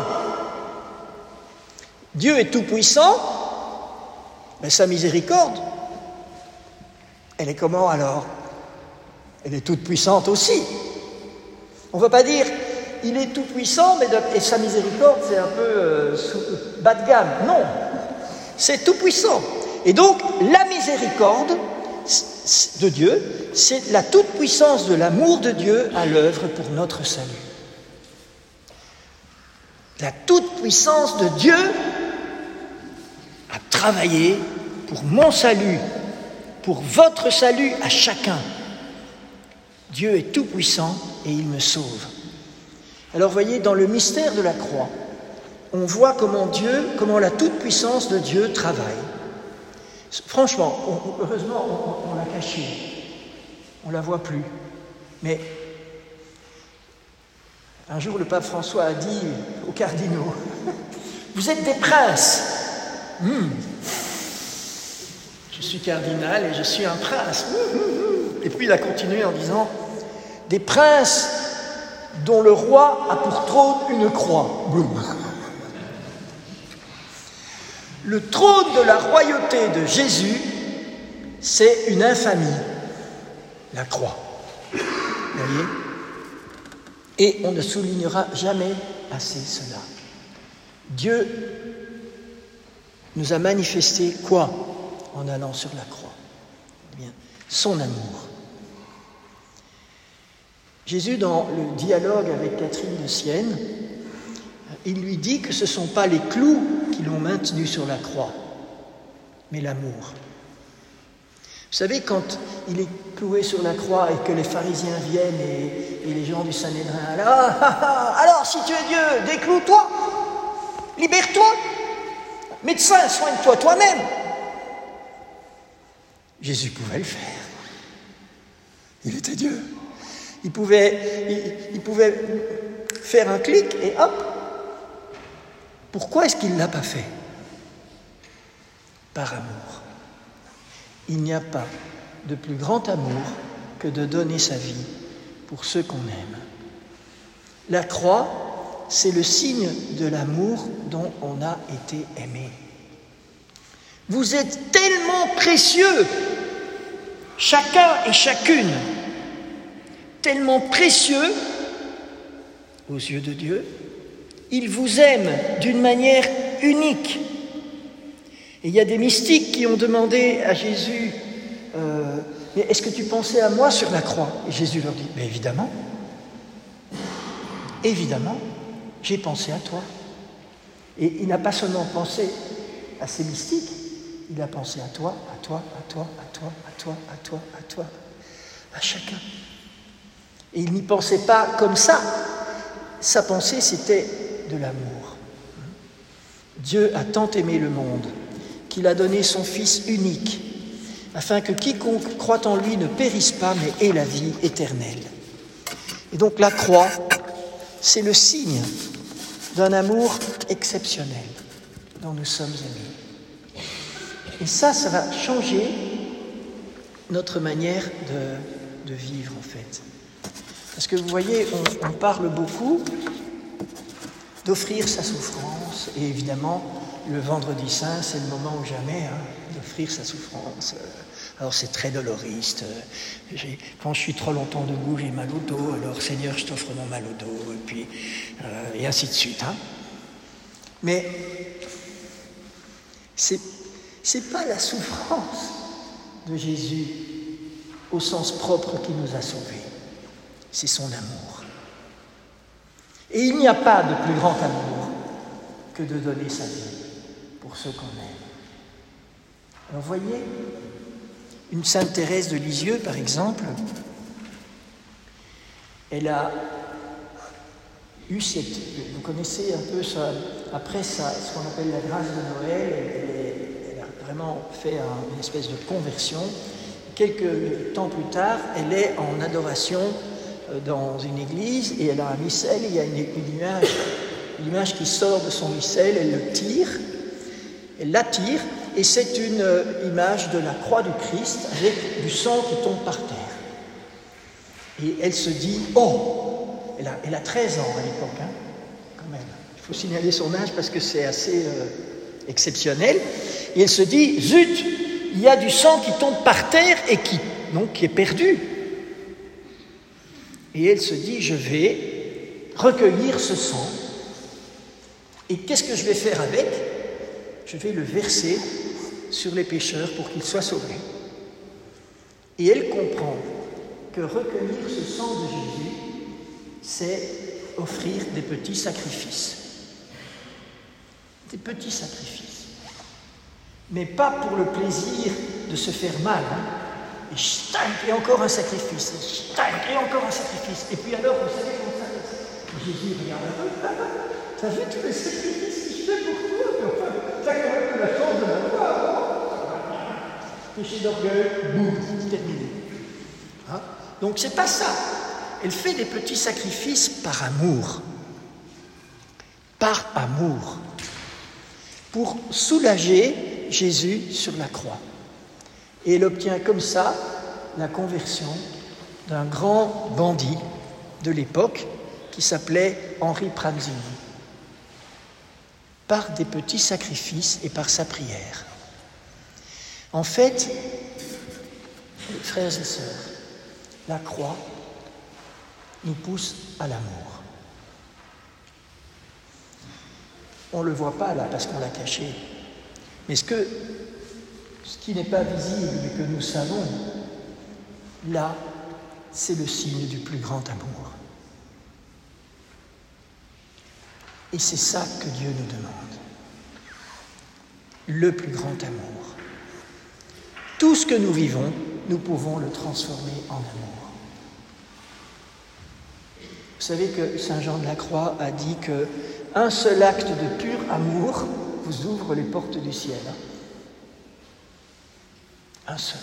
Dieu est tout-puissant, mais sa miséricorde, elle est comment alors? Elle est toute puissante aussi. On ne va pas dire il est tout puissant, et sa miséricorde c'est un peu bas de gamme. Non, c'est tout puissant. Et donc la miséricorde de Dieu, c'est la toute puissance de l'amour de Dieu à l'œuvre pour notre salut. La toute puissance de Dieu a travaillé pour mon salut, pour votre salut à chacun. Dieu est tout puissant et il me sauve. Alors voyez, dans le mystère de la croix, on voit comment la toute-puissance de Dieu travaille. Franchement, heureusement, on l'a cachée. On ne la voit plus. Mais un jour, le pape François a dit aux cardinaux, « Vous êtes des princes. Je suis cardinal et je suis un prince. » Et puis il a continué en disant, « Des princes dont le roi a pour trône une croix. » Le trône de la royauté de Jésus, c'est une infamie, la croix. Vous voyez ? Et on ne soulignera jamais assez cela. Dieu nous a manifesté quoi en allant sur la croix ? Eh bien, son amour. Jésus, dans le dialogue avec Catherine de Sienne, il lui dit que ce ne sont pas les clous qui l'ont maintenu sur la croix, mais l'amour. Vous savez, quand il est cloué sur la croix et que les pharisiens viennent et les gens du Sanhédrin, alors si tu es Dieu, décloue-toi, libère-toi, médecin, soigne-toi toi-même. Jésus pouvait le faire. Il était Dieu. Il pouvait faire un clic et hop. Pourquoi est-ce qu'il ne l'a pas fait ? Par amour. Il n'y a pas de plus grand amour que de donner sa vie pour ceux qu'on aime. La croix, c'est le signe de l'amour dont on a été aimé. Vous êtes tellement précieux, chacun et chacune, tellement précieux aux yeux de Dieu, il vous aime d'une manière unique. Et il y a des mystiques qui ont demandé à Jésus mais est-ce que tu pensais à moi sur la croix ? Et Jésus leur dit mais évidemment, j'ai pensé à toi. Et il n'a pas seulement pensé à ces mystiques, il a pensé à toi, à toi, à toi, à toi, à toi, à toi, à toi, à chacun. Et il n'y pensait pas comme ça. Sa pensée, c'était de l'amour. Dieu a tant aimé le monde qu'il a donné son Fils unique, afin que quiconque croit en lui ne périsse pas, mais ait la vie éternelle. Et donc la croix, c'est le signe d'un amour exceptionnel dont nous sommes aimés. Et ça va changer notre manière de vivre, en fait. Parce que vous voyez, on parle beaucoup d'offrir sa souffrance, et évidemment, le vendredi saint, c'est le moment ou jamais d'offrir sa souffrance. Alors c'est très doloriste. Quand je suis trop longtemps debout, j'ai mal au dos, alors Seigneur, je t'offre mon mal au dos, et puis et ainsi de suite. Mais c'est pas la souffrance de Jésus au sens propre qui nous a sauvés. C'est son amour. Et il n'y a pas de plus grand amour que de donner sa vie pour ceux qu'on aime. Alors voyez, Une Sainte Thérèse de Lisieux, par exemple, elle a eu vous connaissez un peu ça, après ça, ce qu'on appelle la grâce de Noël, elle a vraiment fait une espèce de conversion. Quelques temps plus tard, elle est en adoration dans une église et elle a un missel, il y a une image qui sort de son missel, elle le tire, elle l'attire et c'est une image de la croix du Christ avec du sang qui tombe par terre. Et elle se dit, elle a 13 ans à l'époque, hein, quand même. Il faut signaler son âge parce que c'est assez exceptionnel. Et elle se dit, zut, il y a du sang qui tombe par terre et qui est perdu. Et elle se dit, je vais recueillir ce sang. Et qu'est-ce que je vais faire avec? Je vais le verser sur les pécheurs pour qu'ils soient sauvés. Et elle comprend que recueillir ce sang de Jésus, c'est offrir des petits sacrifices. Des petits sacrifices. Mais pas pour le plaisir de se faire mal. Et encore un sacrifice. Et encore un sacrifice. Et puis alors, vous savez comment ça passe? Jésus regarde un peu. T'as vu tous les sacrifices que je fais pour toi? T'as quand même eu la chance de m'avoir. Péché d'orgueil, boum, terminé. Hein? Donc c'est pas ça. Elle fait des petits sacrifices par amour. Par amour. Pour soulager Jésus sur la croix. Et elle obtient comme ça la conversion d'un grand bandit de l'époque qui s'appelait Henri Pranzini. Par des petits sacrifices et par sa prière. En fait, frères et sœurs, la croix nous pousse à l'amour. On ne le voit pas là parce qu'on l'a caché. Mais ce qui n'est pas visible mais que nous savons, là, c'est le signe du plus grand amour. Et c'est ça que Dieu nous demande. Le plus grand amour. Tout ce que nous vivons, nous pouvons le transformer en amour. Vous savez que Saint Jean de la Croix a dit qu'un seul acte de pur amour vous ouvre les portes du ciel. Un seul.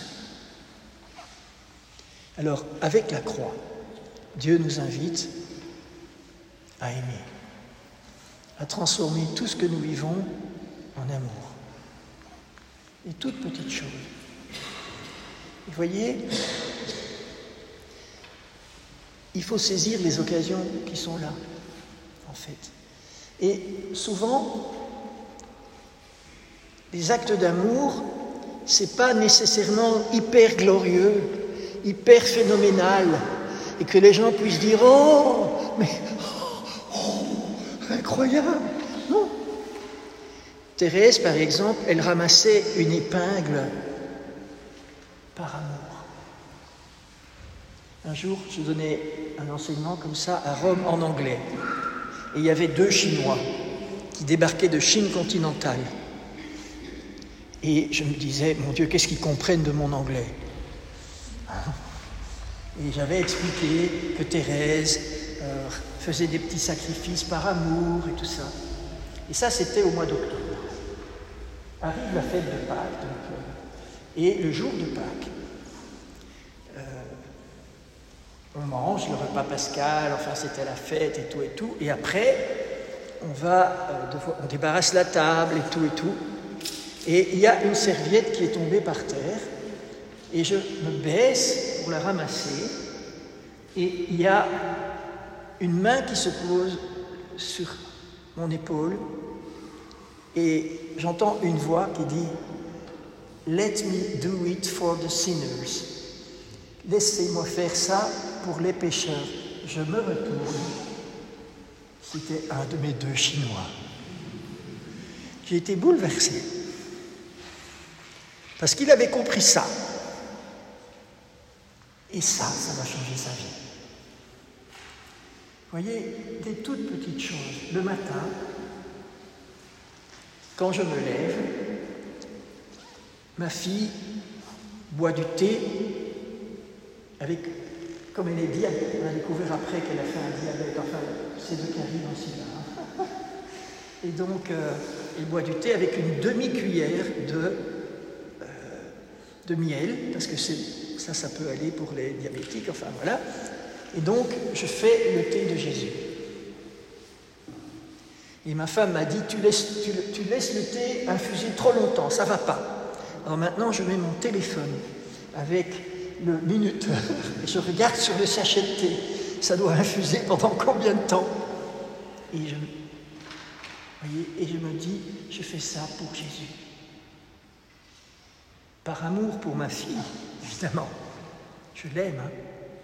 Alors, avec la croix, Dieu nous invite à aimer, à transformer tout ce que nous vivons en amour. Et toutes petites choses. Vous voyez, il faut saisir les occasions qui sont là, en fait. Et souvent, les actes d'amour, c'est pas nécessairement hyper glorieux, hyper phénoménal, et que les gens puissent dire « Oh, mais incroyable !» Non. Thérèse, par exemple, elle ramassait une épingle par amour. Un jour, je donnais un enseignement comme ça à Rome en anglais. Et il y avait 2 Chinois qui débarquaient de Chine continentale. Et je me disais, mon Dieu, qu'est-ce qu'ils comprennent de mon anglais? Et j'avais expliqué que Thérèse faisait des petits sacrifices par amour et tout ça. Et ça, c'était au mois d'octobre. Arrive la fête de Pâques, donc, et le jour de Pâques, on mange le repas pascal, enfin c'était la fête et tout, et après, on débarrasse la table et tout, et il y a une serviette qui est tombée par terre, et je me baisse pour la ramasser, et il y a une main qui se pose sur mon épaule, et j'entends une voix qui dit « Let me do it for the sinners ». Laissez-moi faire ça pour les pécheurs. Je me retourne. C'était un de mes 2 Chinois. J'ai été bouleversé. Parce qu'il avait compris ça. Et ça va changer sa vie. Vous voyez, des toutes petites choses. Le matin, quand je me lève, ma fille boit du thé avec, comme elle est dit, on a découvert après qu'elle a fait un diabète, enfin, c'est deux qui arrivent aussi là. Et donc, elle boit du thé avec une demi-cuillère de miel, parce que ça peut aller pour les diabétiques, enfin voilà. Et donc, je fais le thé de Jésus. Et ma femme m'a dit, tu laisses le thé infuser trop longtemps, ça ne va pas. Alors maintenant, je mets mon téléphone avec le minuteur et je regarde sur le sachet de thé. Ça doit infuser pendant combien de temps? Et je me dis, je fais ça pour Jésus. Par amour pour ma fille, évidemment. Je l'aime, hein.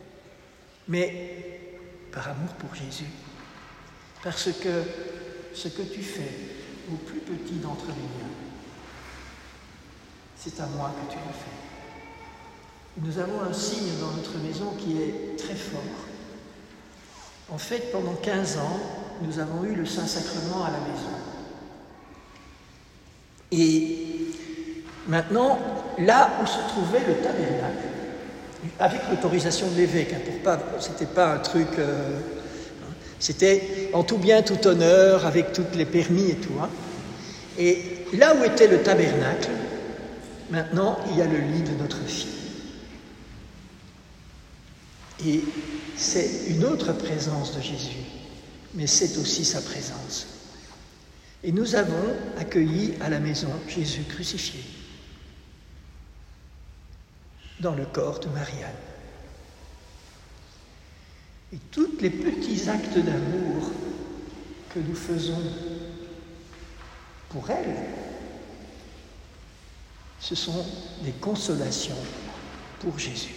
Mais par amour pour Jésus. Parce que ce que tu fais au plus petit d'entre les miens, c'est à moi que tu le fais. Et nous avons un signe dans notre maison qui est très fort. En fait, pendant 15 ans, nous avons eu le Saint-Sacrement à la maison. Et maintenant, là où se trouvait le tabernacle, avec l'autorisation de l'évêque, c'était pas un truc... c'était en tout bien, tout honneur, avec tous les permis et tout. Hein. Et là où était le tabernacle, maintenant, il y a le lit de notre fille. Et c'est une autre présence de Jésus, mais c'est aussi sa présence. Et nous avons accueilli à la maison Jésus crucifié, dans le corps de Marianne. Et tous les petits actes d'amour que nous faisons pour elle, ce sont des consolations pour Jésus.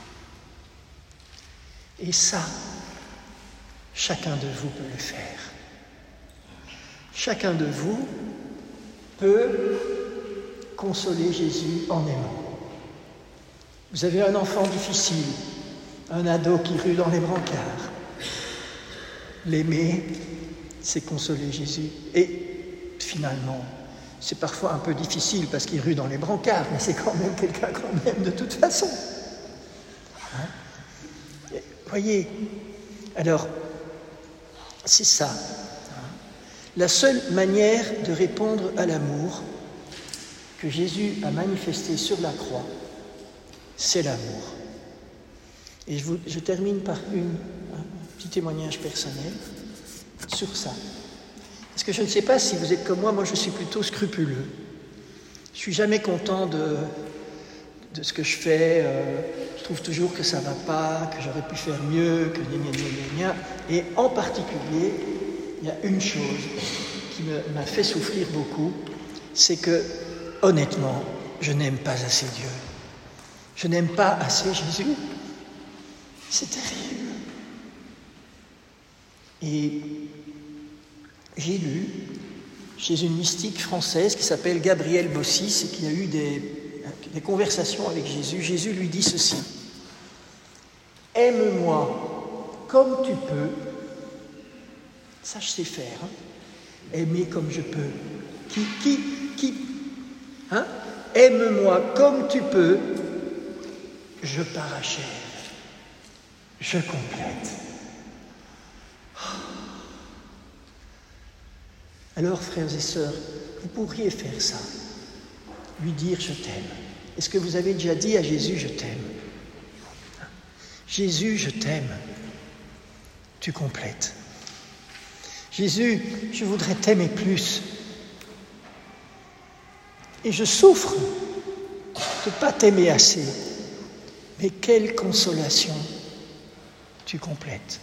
Et ça, chacun de vous peut le faire. Chacun de vous peut consoler Jésus en aimant. Vous avez un enfant difficile, un ado qui rue dans les brancards. L'aimer, c'est consoler Jésus. Et finalement, c'est parfois un peu difficile parce qu'il rue dans les brancards, mais c'est quand même quelqu'un qu'on aime de toute façon. Hein? Voyez, alors, c'est ça. La seule manière de répondre à l'amour que Jésus a manifesté sur la croix, c'est l'amour. Et je termine par un petit témoignage personnel sur ça. Parce que je ne sais pas si vous êtes comme moi je suis plutôt scrupuleux. Je ne suis jamais content de ce que je fais. Je trouve toujours que ça ne va pas, que j'aurais pu faire mieux, que gna. Et en particulier, il y a une chose qui m'a fait souffrir beaucoup, c'est que, honnêtement, je n'aime pas assez Dieu. Je n'aime pas assez Jésus. C'est terrible. Et j'ai lu chez une mystique française qui s'appelle Gabrielle Bossis et qui a eu des conversations avec Jésus. Jésus lui dit ceci: « Aime-moi comme tu peux. » Ça, je sais faire. Hein. Aimer comme je peux. Qui hein? Aime-moi comme tu peux. Je parachève. Je complète. Alors, frères et sœurs, vous pourriez faire ça. Lui dire « je t'aime ». Est-ce que vous avez déjà dit à Jésus « je t'aime » ? Jésus, je t'aime. Tu complètes. Jésus, je voudrais t'aimer plus. Et je souffre de ne pas t'aimer assez. Mais quelle consolation tu complètes.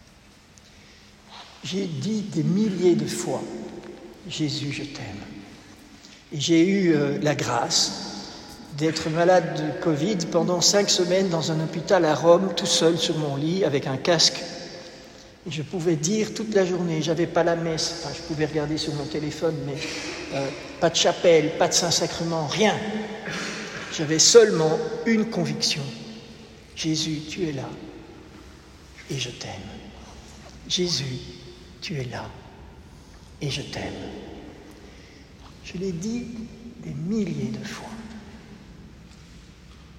J'ai dit des milliers de fois, Jésus, je t'aime. Et j'ai eu la grâce d'être malade de Covid pendant 5 semaines dans un hôpital à Rome, tout seul sur mon lit, avec un casque. Et je pouvais dire toute la journée, j'avais pas la messe, enfin je pouvais regarder sur mon téléphone, mais pas de chapelle, pas de Saint-Sacrement, rien. J'avais seulement une conviction. Jésus, tu es là et je t'aime. Jésus, tu es là et je t'aime. Je l'ai dit des milliers de fois.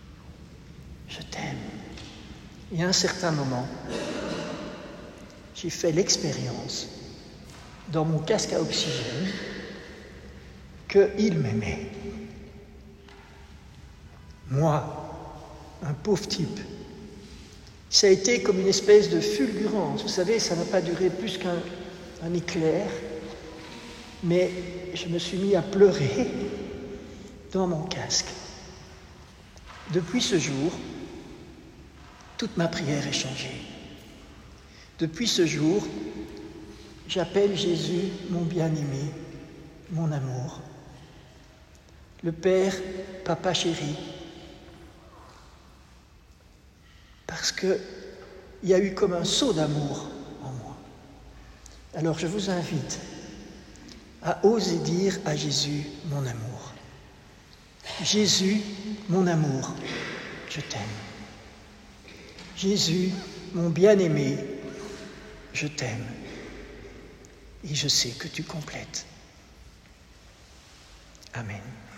je t'aime. Et à un certain moment, j'ai fait l'expérience, dans mon casque à oxygène, qu'il m'aimait. Moi, un pauvre type. Ça a été comme une espèce de fulgurance. Vous savez, ça n'a pas duré plus qu'un éclair, mais je me suis mis à pleurer dans mon casque. Depuis ce jour, toute ma prière est changée. Depuis ce jour, j'appelle Jésus mon bien-aimé, mon amour. Le Père, Papa chéri, parce qu'il y a eu comme un saut d'amour en moi. Alors je vous invite à oser dire à Jésus mon amour. Jésus, mon amour, je t'aime. Jésus, mon bien-aimé, je t'aime. Et je sais que tu complètes. Amen.